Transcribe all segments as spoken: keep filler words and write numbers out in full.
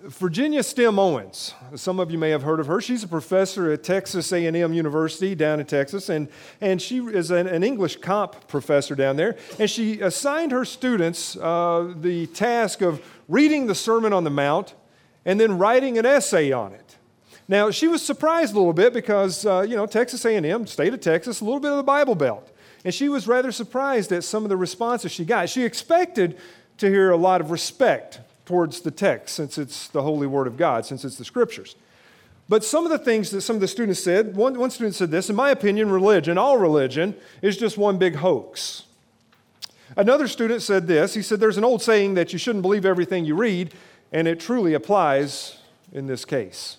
Virginia Stem Owens, some of you may have heard of her. She's a professor at Texas A and M University down in Texas, and, and she is an, an English comp professor down there. And she assigned her students uh, the task of reading the Sermon on the Mount and then writing an essay on it. Now, she was surprised a little bit because, uh, you know, Texas A and M, state of Texas, a little bit of the Bible Belt. And she was rather surprised at some of the responses she got. She expected to hear a lot of respect towards the text, since it's the holy word of God, since it's the scriptures. But some of the things that some of the students said, one, one student said this: in my opinion, religion, all religion, is just one big hoax. Another student said this. He said, there's an old saying that you shouldn't believe everything you read, and it truly applies in this case.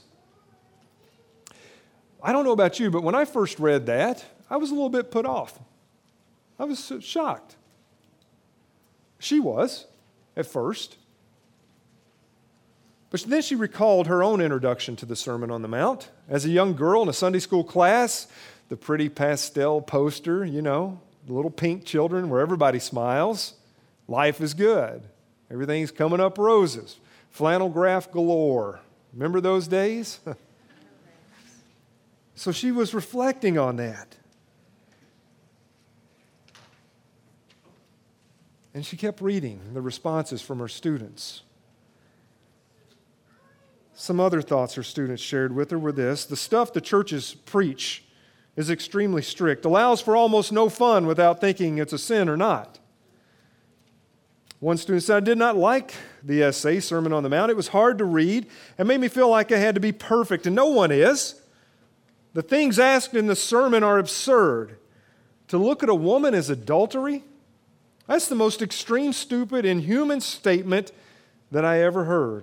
I don't know about you, but when I first read that, I was a little bit put off. I was shocked. She was, at first. But then she recalled her own introduction to the Sermon on the Mount. As a young girl in a Sunday school class, the pretty pastel poster, you know, the little pink children where everybody smiles. Life is good. Everything's coming up roses. Flannel graph galore. Remember those days? So she was reflecting on that. And she kept reading the responses from her students. Some other thoughts her students shared with her were this: the stuff the churches preach is extremely strict, allows for almost no fun without thinking it's a sin or not. One student said, I did not like the essay, Sermon on the Mount. It was hard to read and made me feel like I had to be perfect, and no one is. The things asked in the sermon are absurd. To look at a woman as adultery? That's the most extreme, stupid, inhuman statement that I ever heard.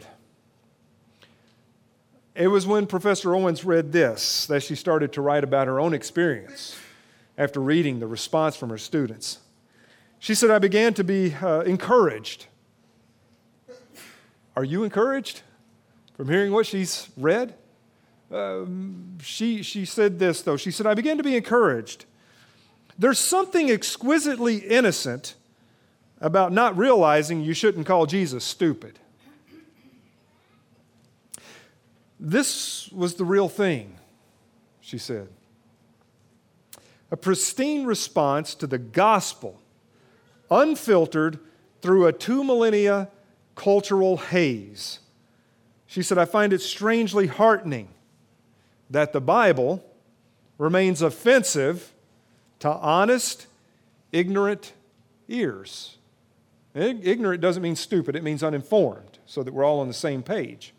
It was when Professor Owens read this that she started to write about her own experience after reading the response from her students. She said, I began to be uh, encouraged. Are you encouraged from hearing what she's read? Um, she, she said this, though. She said, I began to be encouraged. There's something exquisitely innocent about not realizing you shouldn't call Jesus stupid. This was the real thing, she said. A pristine response to the gospel, unfiltered through a two millennia cultural haze. She said, I find it strangely heartening that the Bible remains offensive to honest, ignorant ears. Ignorant doesn't mean stupid, it means uninformed, so that we're all on the same page.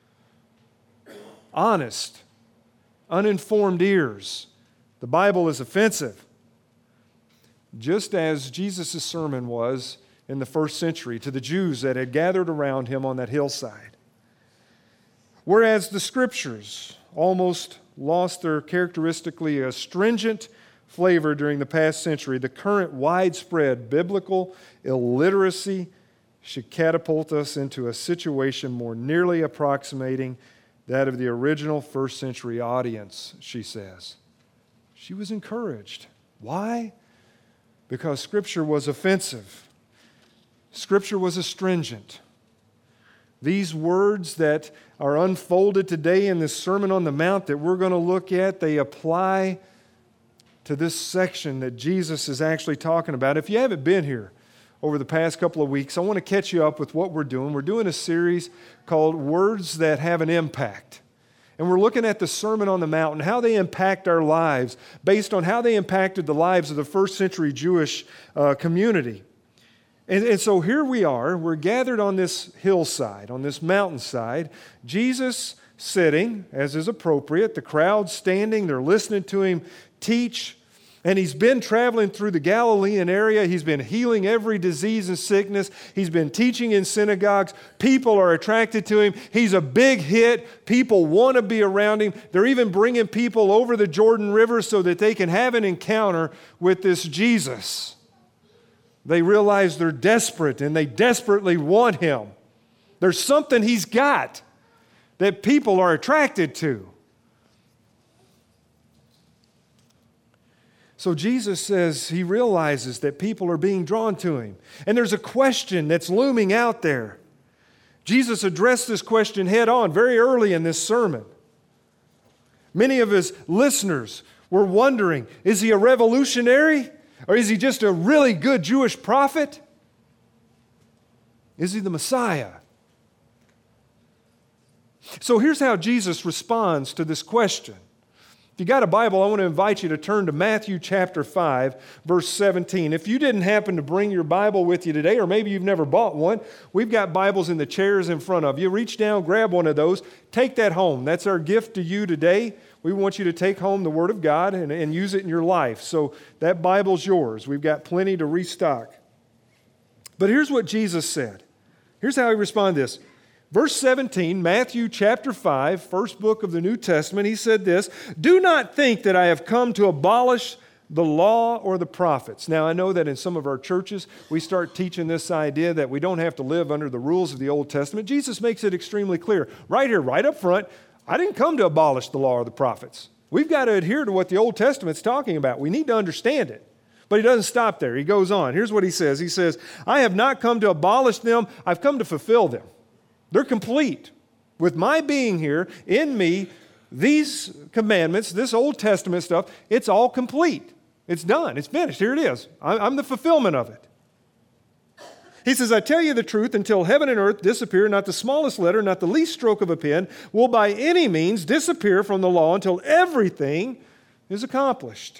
Honest, uninformed ears. The Bible is offensive. Just as Jesus' sermon was in the first century to the Jews that had gathered around him on that hillside. Whereas the Scriptures almost lost their characteristically astringent flavor during the past century, the current widespread biblical illiteracy should catapult us into a situation more nearly approximating that of the original first century audience, she says. She was encouraged. Why? Because Scripture was offensive. Scripture was astringent. These words that are unfolded today in this Sermon on the Mount that we're going to look at, they apply to this section that Jesus is actually talking about. If you haven't been here over the past couple of weeks, I want to catch you up with what we're doing. We're doing a series called Words That Have an Impact. And we're looking at the Sermon on the Mount and how they impact our lives based on how they impacted the lives of the first century Jewish uh, community. And, and so here we are, we're gathered on this hillside, on this mountainside, Jesus sitting, as is appropriate, the crowd standing, they're listening to him teach. And he's been traveling through the Galilean area. He's been healing every disease and sickness. He's been teaching in synagogues. People are attracted to him. He's a big hit. People want to be around him. They're even bringing people over the Jordan River so that they can have an encounter with this Jesus. They realize they're desperate and they desperately want him. There's something he's got that people are attracted to. So Jesus says he realizes that people are being drawn to him. And there's a question that's looming out there. Jesus addressed this question head on very early in this sermon. Many of his listeners were wondering, is he a revolutionary? Or is he just a really good Jewish prophet? Is he the Messiah? So here's how Jesus responds to this question. If you got a Bible, I want to invite you to turn to Matthew chapter five, verse seventeen. If you didn't happen to bring your Bible with you today, or maybe you've never bought one, we've got Bibles in the chairs in front of you. Reach down, grab one of those, take that home. That's our gift to you today. We want you to take home the Word of God and, and use it in your life. So that Bible's yours. We've got plenty to restock. But here's what Jesus said. Here's how he responded to this. Verse seventeen, Matthew chapter five, first book of the New Testament, he said this, "Do not think that I have come to abolish the law or the prophets." Now, I know that in some of our churches, we start teaching this idea that we don't have to live under the rules of the Old Testament. Jesus makes it extremely clear. Right here, right up front, I didn't come to abolish the law or the prophets. We've got to adhere to what the Old Testament's talking about. We need to understand it. But he doesn't stop there. He goes on. Here's what he says. He says, "I have not come to abolish them. I've come to fulfill them." They're complete. With my being here, in me, these commandments, this Old Testament stuff, it's all complete. It's done. It's finished. Here it is. I'm the fulfillment of it. He says, "I tell you the truth, until heaven and earth disappear, not the smallest letter, not the least stroke of a pen, will by any means disappear from the law until everything is accomplished.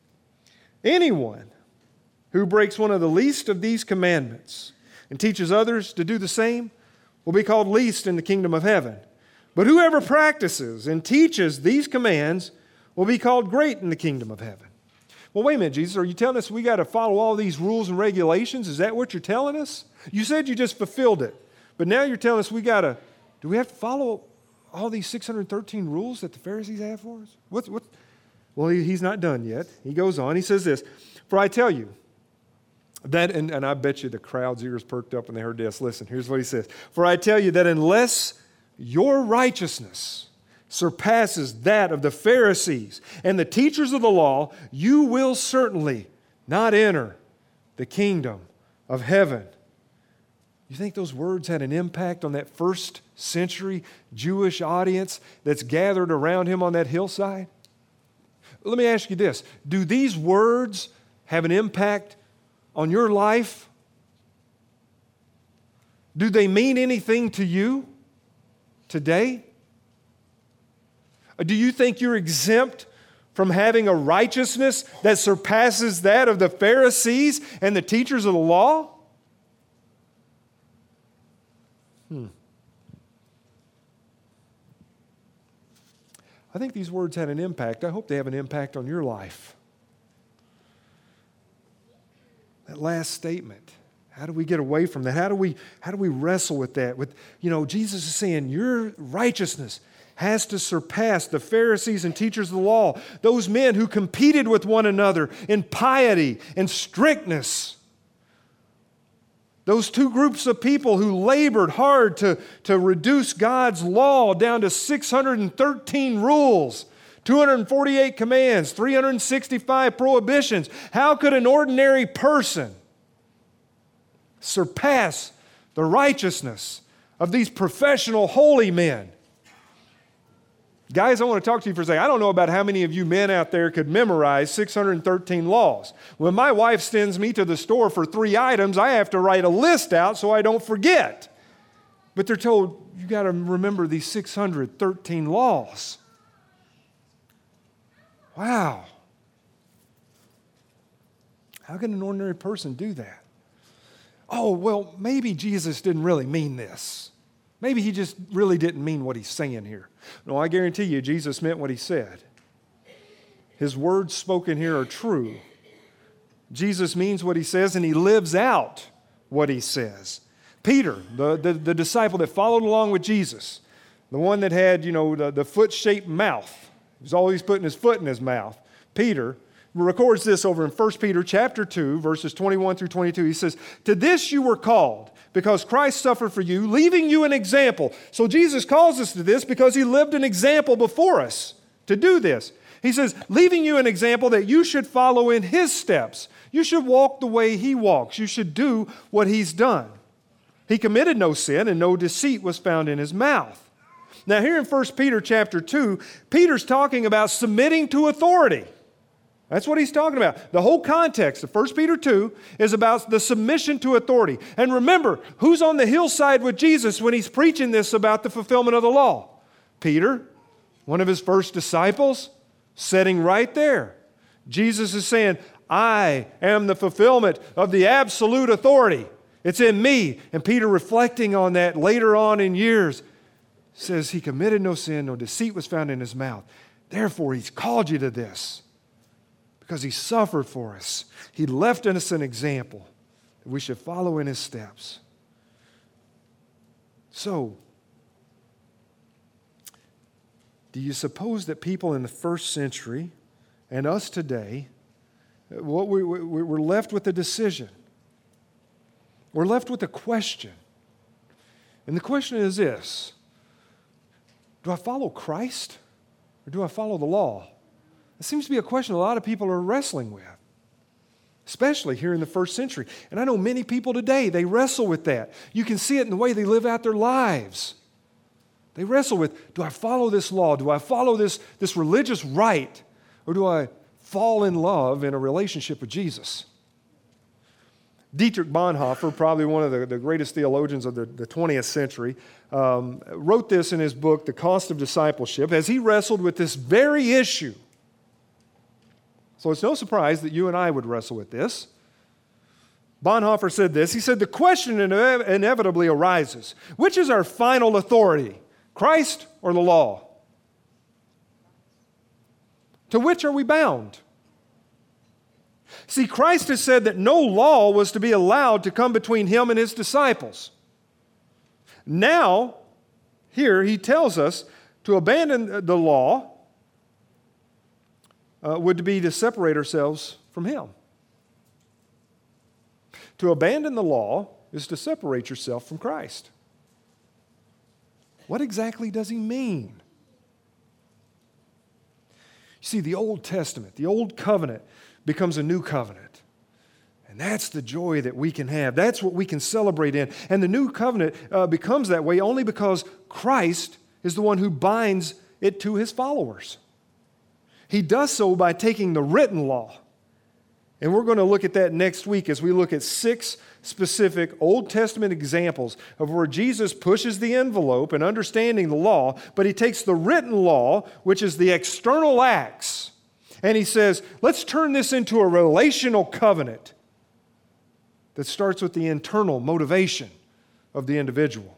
Anyone who breaks one of the least of these commandments and teaches others to do the same will be called least in the kingdom of heaven. But whoever practices and teaches these commands will be called great in the kingdom of heaven." Well, wait a minute, Jesus, are you telling us we got to follow all these rules and regulations? Is that what you're telling us? You said you just fulfilled it, but now you're telling us we got to, do we have to follow all these six hundred thirteen rules that the Pharisees have for us? What's, what? Well, he, he's not done yet. He goes on, he says this, "For I tell you, That, and, and I bet you the crowd's ears perked up when they heard this. Listen, here's what he says. "For I tell you that unless your righteousness surpasses that of the Pharisees and the teachers of the law, you will certainly not enter the kingdom of heaven." You think those words had an impact on that first century Jewish audience that's gathered around him on that hillside? Let me ask you this. Do these words have an impact on your life? Do they mean anything to you today? Do you think you're exempt from having a righteousness that surpasses that of the Pharisees and the teachers of the law? Hmm. I think these words had an impact. I hope they have an impact on your life. That last statement, how do we get away from that? How do we, how do we wrestle with that? With, you know, Jesus is saying your righteousness has to surpass the Pharisees and teachers of the law, those men who competed with one another in piety and strictness. Those two groups of people who labored hard to, to reduce God's law down to six hundred thirteen rules, two hundred forty-eight commands, three hundred sixty-five prohibitions. How could an ordinary person surpass the righteousness of these professional holy men? Guys, I want to talk to you for a second. I don't know about how many of you men out there could memorize six hundred thirteen laws. When my wife sends me to the store for three items, I have to write a list out so I don't forget. But they're told, you got to remember these six hundred thirteen laws. Wow. How can an ordinary person do that? Oh, well, maybe Jesus didn't really mean this. Maybe he just really didn't mean what he's saying here. No, I guarantee you Jesus meant what he said. His words spoken here are true. Jesus means what he says, and he lives out what he says. Peter, the, the, the disciple that followed along with Jesus, the one that had, you know, the, the foot-shaped mouth. He was always putting his foot in his mouth. Peter records this over in First Peter chapter two, verses twenty-one through twenty-two. He says, "To this you were called, because Christ suffered for you, leaving you an example." So Jesus calls us to this because he lived an example before us to do this. He says, leaving you an example that you should follow in his steps. You should walk the way he walks. You should do what he's done. He committed no sin, and no deceit was found in his mouth. Now here in First Peter chapter two, Peter's talking about submitting to authority. That's what he's talking about. The whole context of First Peter two is about the submission to authority. And remember, who's on the hillside with Jesus when he's preaching this about the fulfillment of the law? Peter, one of his first disciples, sitting right there. Jesus is saying, I am the fulfillment of the absolute authority. It's in me. And Peter, reflecting on that later on in years, says he committed no sin, no deceit was found in his mouth. Therefore, he's called you to this because he suffered for us. He left us an example that we should follow in his steps. So, do you suppose that people in the first century and us today, what we, we, we're left with a decision? We're left with a question. And the question is this: do I follow Christ or do I follow the law? It seems to be a question a lot of people are wrestling with, especially here in the first century. And I know many people today, they wrestle with that. You can see it in the way they live out their lives. They wrestle with, do I follow this law? Do I follow this, this religious rite? Or do I fall in love in a relationship with Jesus? Dietrich Bonhoeffer, probably one of the, the greatest theologians of the, the twentieth century, um, wrote this in his book, The Cost of Discipleship, as he wrestled with this very issue. So it's no surprise that you and I would wrestle with this. Bonhoeffer said this. He said, the question ine- inevitably arises, which is our final authority, Christ or the law? To which are we bound? See, Christ has said that no law was to be allowed to come between him and his disciples. Now, here he tells us to abandon the law uh, would be to separate ourselves from him. To abandon the law is to separate yourself from Christ. What exactly does he mean? You see, the Old Testament, the Old Covenant, becomes a new covenant. And that's the joy that we can have. That's what we can celebrate in. And the new covenant uh, becomes that way only because Christ is the one who binds it to his followers. He does so by taking the written law. And we're going to look at that next week as we look at six specific Old Testament examples of where Jesus pushes the envelope in understanding the law, but he takes the written law, which is the external acts, and he says, let's turn this into a relational covenant that starts with the internal motivation of the individual.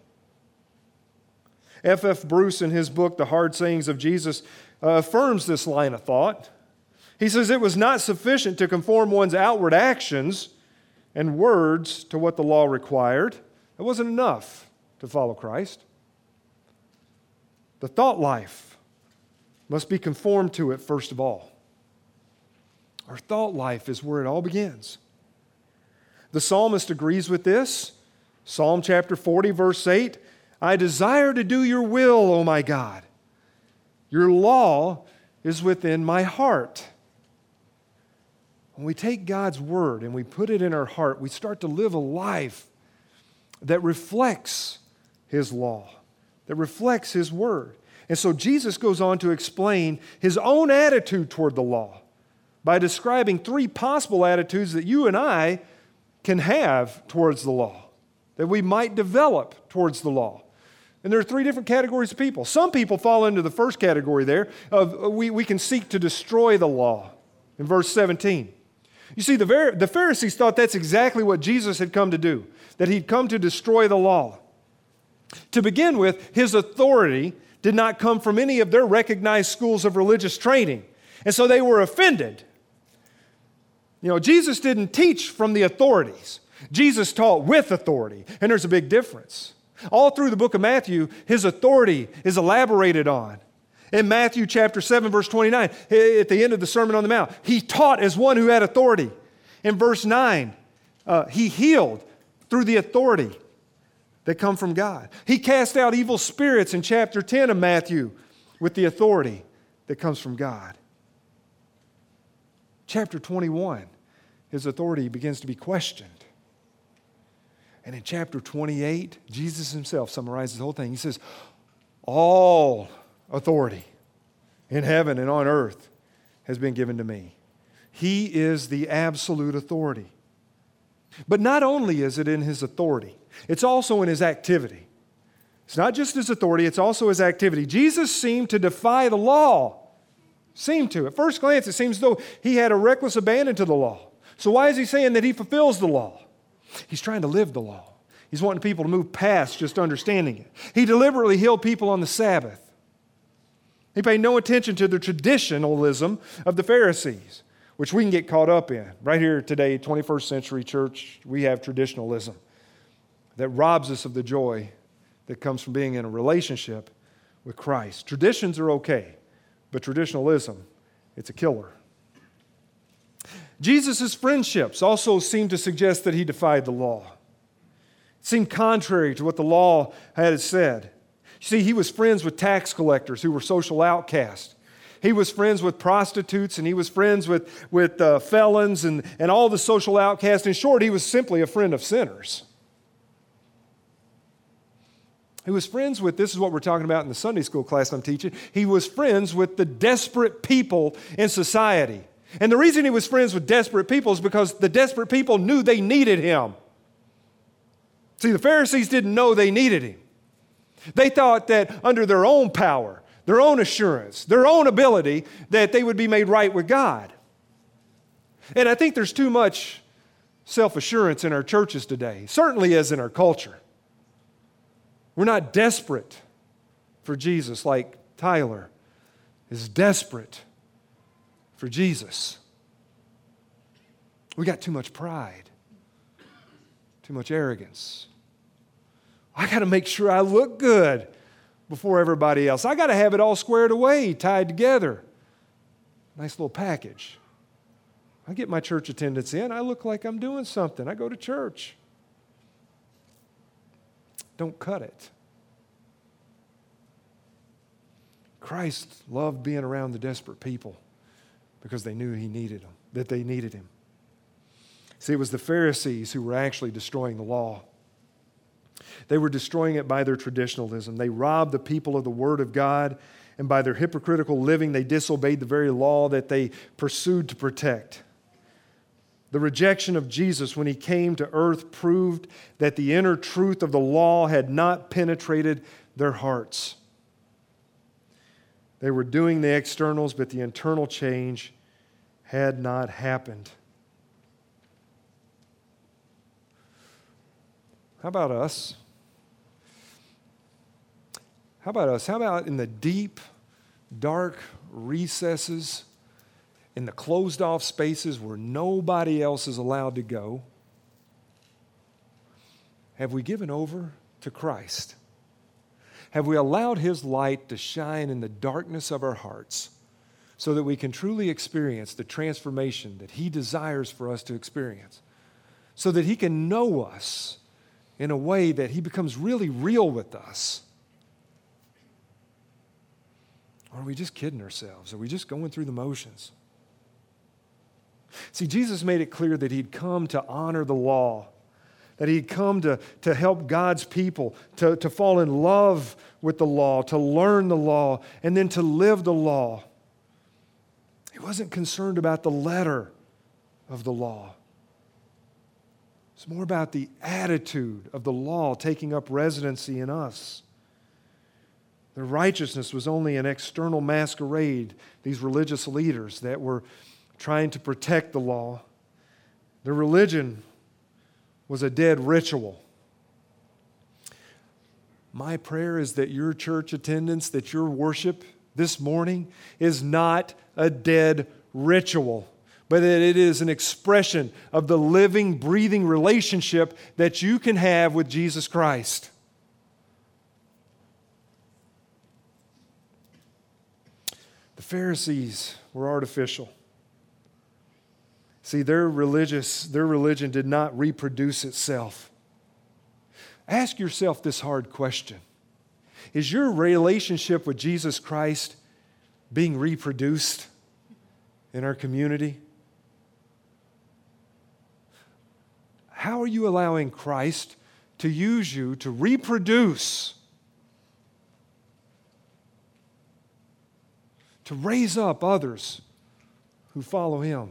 F F Bruce, in his book, The Hard Sayings of Jesus, uh, affirms this line of thought. He says, it was not sufficient to conform one's outward actions and words to what the law required. It wasn't enough to follow Christ. The thought life must be conformed to it first of all. Our thought life is where it all begins. The psalmist agrees with this. Psalm chapter forty, verse eight, I desire to do your will, O my God. Your law is within my heart. When we take God's word and we put it in our heart, we start to live a life that reflects his law, that reflects his word. And so Jesus goes on to explain his own attitude toward the law by describing three possible attitudes that you and I can have towards the law, that we might develop towards the law. And there are three different categories of people. Some people fall into the first category there of we, we can seek to destroy the law in verse seventeen. You see, the, Ver- the Pharisees thought that's exactly what Jesus had come to do, that he'd come to destroy the law. To begin with, his authority did not come from any of their recognized schools of religious training. And so they were offended. You know, Jesus didn't teach from the authorities. Jesus taught with authority, and there's a big difference. All through the book of Matthew, his authority is elaborated on. In Matthew chapter seven, verse twenty-nine, at the end of the Sermon on the Mount, he taught as one who had authority. In verse nine, uh, he healed through the authority that come from God. He cast out evil spirits in chapter ten of Matthew with the authority that comes from God. Chapter twenty-one, his authority begins to be questioned. And in chapter twenty-eight, Jesus himself summarizes the whole thing. He says, all authority in heaven and on earth has been given to me. He is the absolute authority. But not only is it in his authority, it's also in his activity. It's not just his authority, it's also his activity. Jesus seemed to defy the law. Seemed to. At first glance, it seems as though he had a reckless abandon to the law. So why is he saying that he fulfills the law? He's trying to live the law. He's wanting people to move past just understanding it. He deliberately healed people on the Sabbath. He paid no attention to the traditionalism of the Pharisees, which we can get caught up in. Right here today, twenty-first century church, we have traditionalism that robs us of the joy that comes from being in a relationship with Christ. Traditions are okay, but traditionalism, it's a killer. Jesus' friendships also seem to suggest that he defied the law. It seemed contrary to what the law had said. You see, he was friends with tax collectors who were social outcasts. He was friends with prostitutes, and he was friends with, with uh, felons and, and all the social outcasts. In short, he was simply a friend of sinners. He was friends with, this is what we're talking about in the Sunday school class I'm teaching, he was friends with the desperate people in society. And the reason he was friends with desperate people is because the desperate people knew they needed him. See, the Pharisees didn't know they needed him. They thought that under their own power, their own assurance, their own ability, that they would be made right with God. And I think there's too much self-assurance in our churches today, certainly as in our culture. We're not desperate for Jesus like Tyler is desperate for Jesus. We got too much pride, too much arrogance. I got to make sure I look good before everybody else. I got to have it all squared away, tied together. Nice little package. I get my church attendance in. I look like I'm doing something. I go to church. Don't cut it. Christ loved being around the desperate people because they knew he needed them, that they needed him. See, it was the Pharisees who were actually destroying the law. They were destroying it by their traditionalism. They robbed the people of the Word of God, and by their hypocritical living, they disobeyed the very law that they pursued to protect. The rejection of Jesus when he came to earth proved that the inner truth of the law had not penetrated their hearts. They were doing the externals, but the internal change had not happened. How about us? How about us? How about in the deep, dark recesses, in the closed-off spaces where nobody else is allowed to go? Have we given over to Christ? Have we allowed his light to shine in the darkness of our hearts so that we can truly experience the transformation that he desires for us to experience? So that he can know us in a way that he becomes really real with us? Or are we just kidding ourselves? Are we just going through the motions? See, Jesus made it clear that he'd come to honor the law, that he'd come to, to help God's people, to, to fall in love with the law, to learn the law, and then to live the law. He wasn't concerned about the letter of the law. It's more about the attitude of the law taking up residency in us. Their righteousness was only an external masquerade, these religious leaders that were trying to protect the law. Their religion was a dead ritual. My prayer is that your church attendance, that your worship this morning is not a dead ritual, but that it is an expression of the living, breathing relationship that you can have with Jesus Christ. The Pharisees were artificial. See, their religious, their religion did not reproduce itself. Ask yourself this hard question. Is your relationship with Jesus Christ being reproduced in our community? How are you allowing Christ to use you to reproduce, to raise up others who follow Him.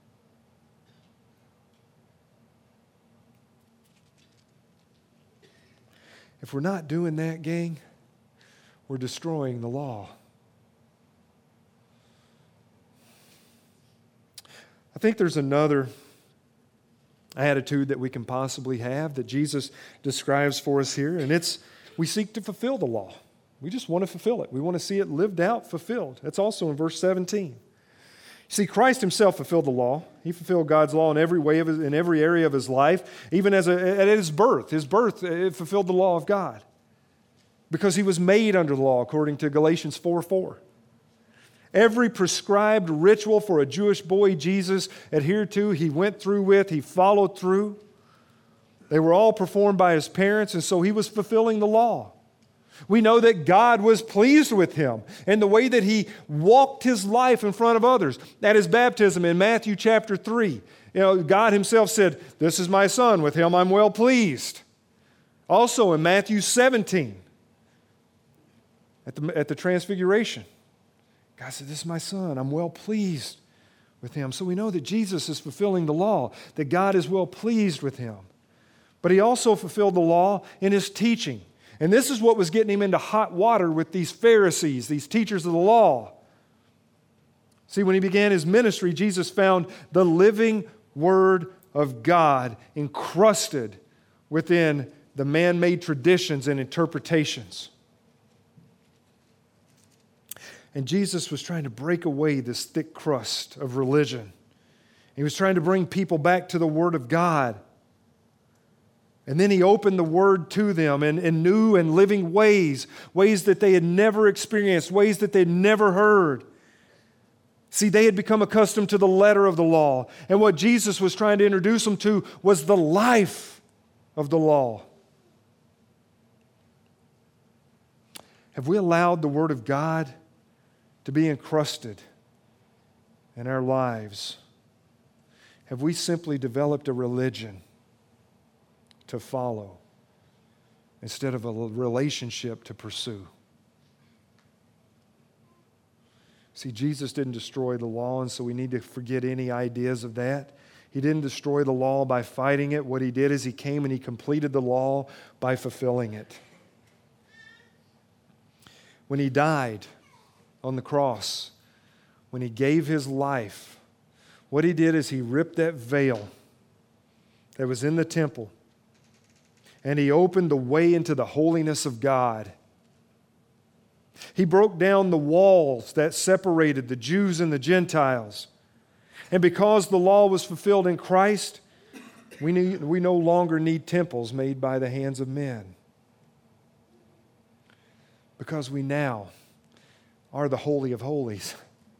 If we're not doing that, gang, we're destroying the law. I think there's another attitude that we can possibly have that Jesus describes for us here, and it's we seek to fulfill the law. We just want to fulfill it. We want to see it lived out, fulfilled. That's also in verse seventeen. See, Christ Himself fulfilled the law. He fulfilled God's law in every way of his, in every area of His life, even as a, at His birth. His birth it fulfilled the law of God because He was made under the law, according to Galatians four four. Every prescribed ritual for a Jewish boy Jesus adhered to, He went through with, He followed through. They were all performed by His parents, and so He was fulfilling the law. We know that God was pleased with Him and the way that He walked His life in front of others. At His baptism in Matthew chapter three, you know, God Himself said, "This is my Son, with Him I'm well pleased." Also in Matthew seventeen, at the, at the Transfiguration, God said, "This is my Son, I'm well pleased with Him." So we know that Jesus is fulfilling the law, that God is well pleased with Him. But He also fulfilled the law in His teaching. And this is what was getting Him into hot water with these Pharisees, these teachers of the law. See, when He began His ministry, Jesus found the living Word of God encrusted within the man-made traditions and interpretations. And Jesus was trying to break away this thick crust of religion. He was trying to bring people back to the Word of God. And then He opened the Word to them in, in new and living ways, ways that they had never experienced, ways that they'd never heard. See, they had become accustomed to the letter of the law. And what Jesus was trying to introduce them to was the life of the law. Have we allowed the Word of God to be encrusted in our lives? Have we simply developed a religion to follow instead of a relationship to pursue? See, Jesus didn't destroy the law, and so we need to forget any ideas of that. He didn't destroy the law by fighting it. What He did is He came and He completed the law by fulfilling it. When He died on the cross, when He gave His life, what He did is He ripped that veil that was in the temple, and He opened the way into the holiness of God. He broke down the walls that separated the Jews and the Gentiles. And because the law was fulfilled in Christ, we, need, we no longer need temples made by the hands of men. Because we now are the Holy of Holies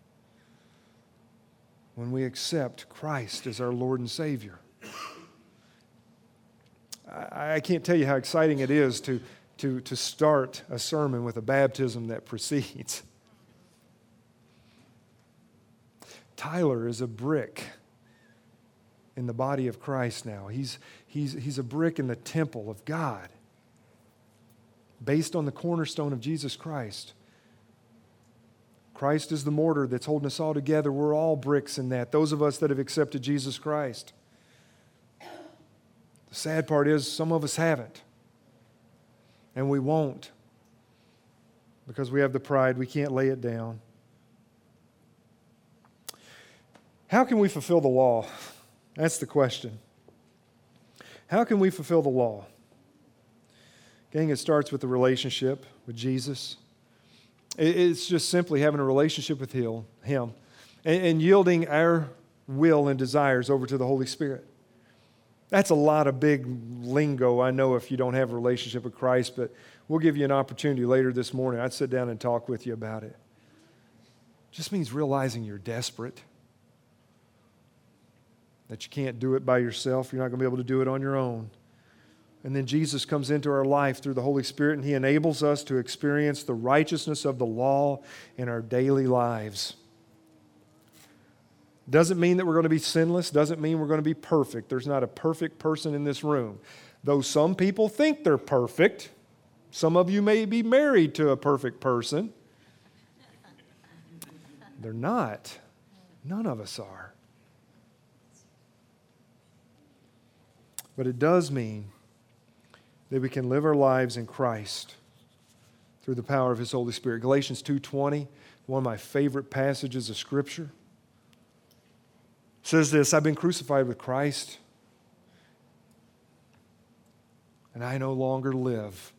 when we accept Christ as our Lord and Savior. I can't tell you how exciting it is to, to, to start a sermon with a baptism that precedes. Tyler is a brick in the body of Christ now. He's, he's, he's a brick in the temple of God, based on the cornerstone of Jesus Christ. Christ is the mortar that's holding us all together. We're all bricks in that, those of us that have accepted Jesus Christ. The sad part is some of us haven't. And we won't. Because we have the pride, we can't lay it down. How can we fulfill the law? That's the question. How can we fulfill the law? Gang, it starts with the relationship with Jesus. It's just simply having a relationship with Him and yielding our will and desires over to the Holy Spirit. That's a lot of big lingo, I know, if you don't have a relationship with Christ, but we'll give you an opportunity later this morning. I'd sit down and talk with you about it. It just means realizing you're desperate, that you can't do it by yourself. You're not going to be able to do it on your own. And then Jesus comes into our life through the Holy Spirit, and He enables us to experience the righteousness of the law in our daily lives. Doesn't mean that we're going to be sinless. Doesn't mean we're going to be perfect. There's not a perfect person in this room. Though some people think they're perfect, some of you may be married to a perfect person. They're not. None of us are. But it does mean that we can live our lives in Christ through the power of His Holy Spirit. Galatians two twenty, one of my favorite passages of Scripture, says this, I've been crucified with Christ, and I no longer live.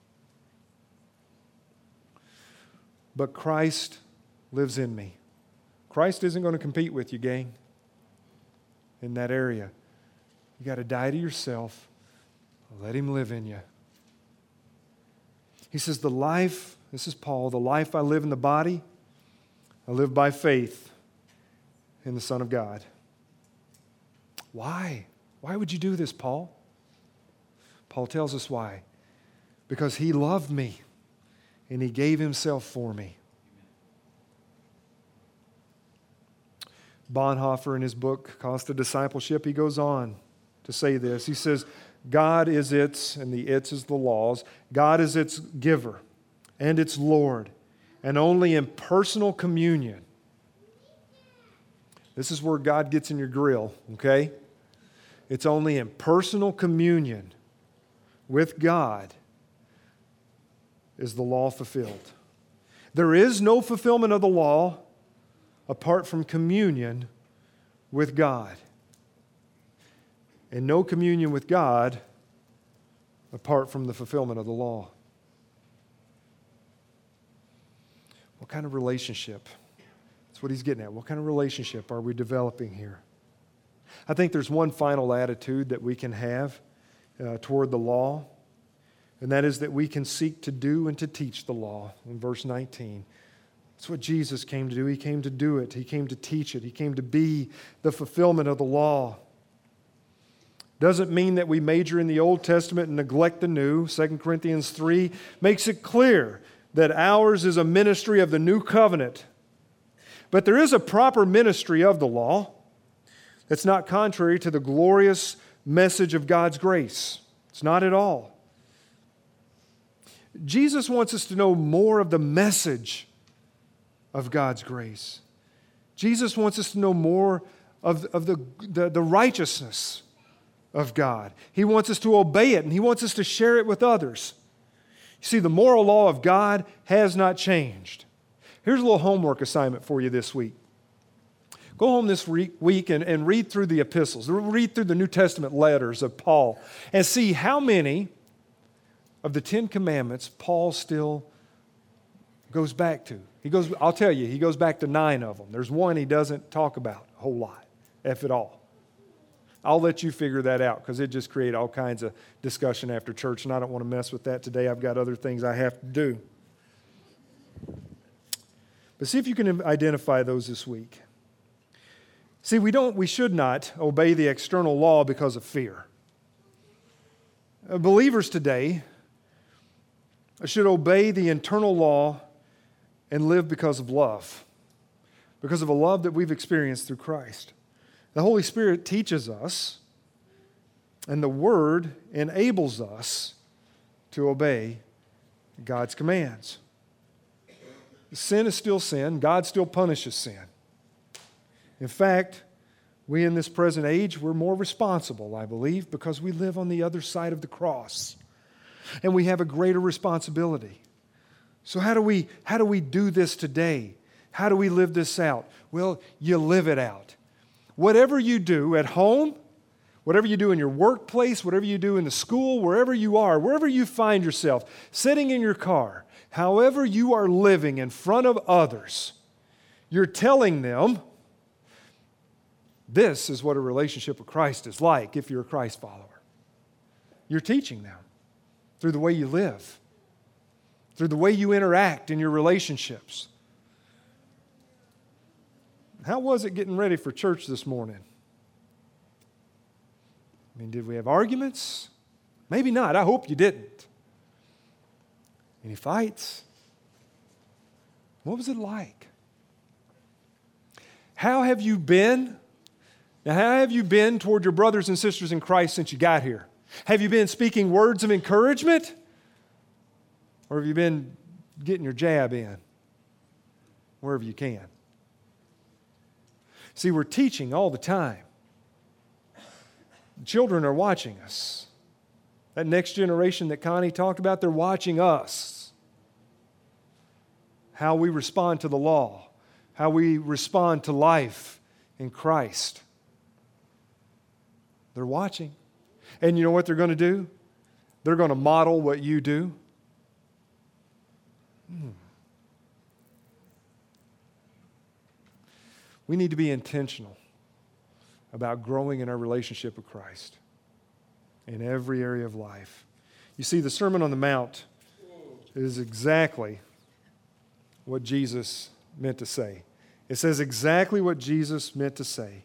But Christ lives in me. Christ isn't going to compete with you, gang, in that area. You got to die to yourself. Let Him live in you. He says, the life, this is Paul, the life I live in the body, I live by faith in the Son of God. Why? Why would you do this, Paul? Paul tells us why. Because He loved me and He gave Himself for me. Bonhoeffer, in his book, Cost of Discipleship, he goes on to say this. He says, God is its, and the its is the laws, God is its giver and its Lord, and only in personal communion. This is where God gets in your grill, okay? It's only in personal communion with God is the law fulfilled. There is no fulfillment of the law apart from communion with God. And no communion with God apart from the fulfillment of the law. What kind of relationship? That's what he's getting at. What kind of relationship are we developing here? I think there's one final attitude that we can have uh, toward the law, and that is that we can seek to do and to teach the law in verse nineteen. That's what Jesus came to do. He came to do it. He came to teach it. He came to be the fulfillment of the law. Doesn't mean that we major in the Old Testament and neglect the New. Second Corinthians three makes it clear that ours is a ministry of the new covenant. But there is a proper ministry of the law that's not contrary to the glorious message of God's grace. It's not at all. Jesus wants us to know more of the message of God's grace. Jesus wants us to know more of, of the, the, the righteousness of God. He wants us to obey it, and He wants us to share it with others. You see, the moral law of God has not changed. Here's a little homework assignment for you this week. Go home this week and, and read through the epistles, read through the New Testament letters of Paul, and see how many of the Ten Commandments Paul still goes back to. He goes, I'll tell you, he goes back to nine of them. There's one he doesn't talk about a whole lot, if at all. I'll let you figure that out because it just created all kinds of discussion after church, and I don't want to mess with that today. I've got other things I have to do. But see if you can identify those this week. See, we don't, we should not obey the external law because of fear. Uh, believers today should obey the internal law and live because of love, because of a love that we've experienced through Christ. The Holy Spirit teaches us, and the Word enables us to obey God's commands. Sin is still sin. God still punishes sin. In fact, we in this present age, we're more responsible, I believe, because we live on the other side of the cross. And we have a greater responsibility. So how do we, how do we do this today? How do we live this out? Well, you live it out. Whatever you do at home, whatever you do in your workplace, whatever you do in the school, wherever you are, wherever you find yourself, sitting in your car, however you are living in front of others, you're telling them, this is what a relationship with Christ is like if you're a Christ follower. You're teaching them through the way you live, through the way you interact in your relationships. How was it getting ready for church this morning? I mean, did we have arguments? Maybe not. I hope you didn't. Any fights? What was it like? How have you been? Now, how have you been toward your brothers and sisters in Christ since you got here? Have you been speaking words of encouragement? Or have you been getting your jab in wherever you can? See, we're teaching all the time. Children are watching us. That next generation that Connie talked about, they're watching us. How we respond to the law, how we respond to life in Christ. They're watching. And you know what they're going to do? They're going to model what you do. Hmm. We need to be intentional about growing in our relationship with Christ in every area of life. You see, the Sermon on the Mount is exactly what Jesus meant to say. It says exactly what Jesus meant to say.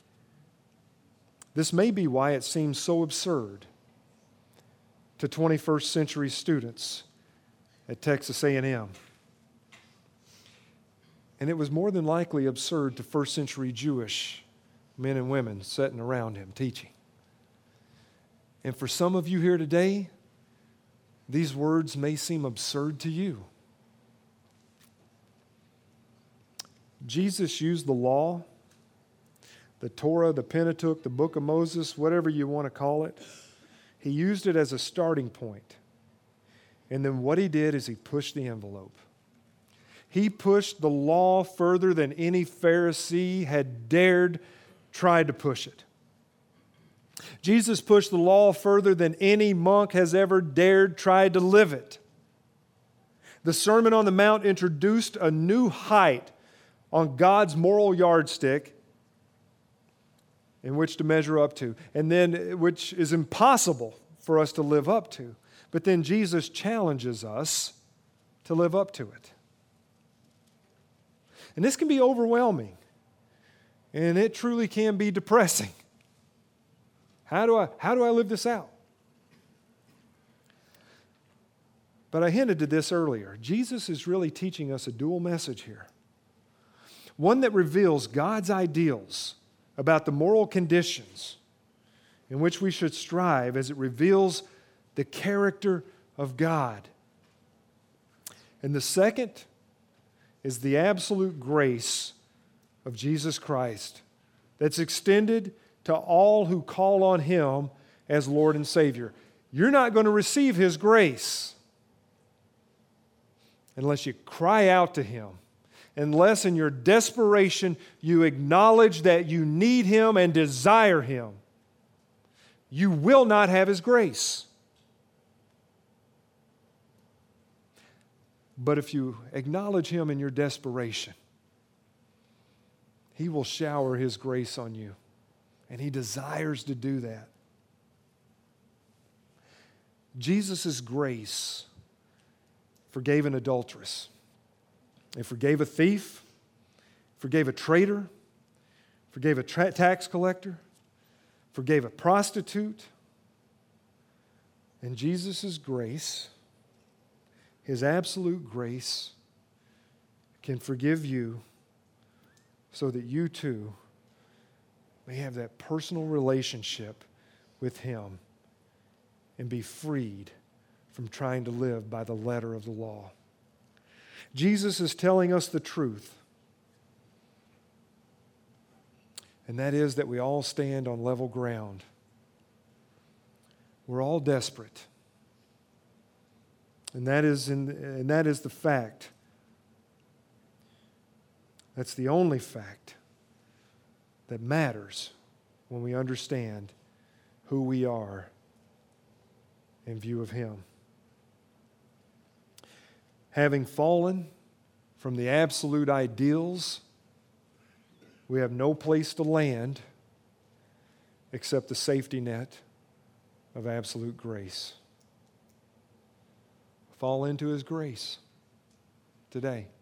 This may be why it seems so absurd to twenty-first century students at Texas A and M. And it was more than likely absurd to first century Jewish men and women sitting around him teaching. And for some of you here today, these words may seem absurd to you. Jesus used the law, the Torah, the Pentateuch, the Book of Moses, whatever you want to call it. He used it as a starting point. And then what he did is he pushed the envelope. He pushed the law further than any Pharisee had dared try to push it. Jesus pushed the law further than any monk has ever dared try to live it. The Sermon on the Mount introduced a new height on God's moral yardstick in which to measure up to, and then which is impossible for us to live up to. But then Jesus challenges us to live up to it. And this can be overwhelming, and it truly can be depressing. How do I, how do I live this out? But I hinted to this earlier. Jesus is really teaching us a dual message here. One that reveals God's ideals about the moral conditions in which we should strive as it reveals the character of God. And the second is the absolute grace of Jesus Christ that's extended to all who call on Him as Lord and Savior. You're not going to receive His grace unless you cry out to Him, unless in your desperation you acknowledge that you need Him and desire Him. You will not have His grace. But if you acknowledge Him in your desperation, He will shower His grace on you. And He desires to do that. Jesus' grace forgave an adulteress. It forgave a thief, forgave a traitor, forgave a tra- tax collector, forgave a prostitute. And Jesus' grace, His absolute grace, can forgive you so that you too may have that personal relationship with Him and be freed from trying to live by the letter of the law. Jesus is telling us the truth, and that is that we all stand on level ground. We're all desperate. And that is in, and that is the fact. That's the only fact that matters when we understand who we are in view of Him. Having fallen from the absolute ideals, we have no place to land except the safety net of absolute grace. Fall into His grace today.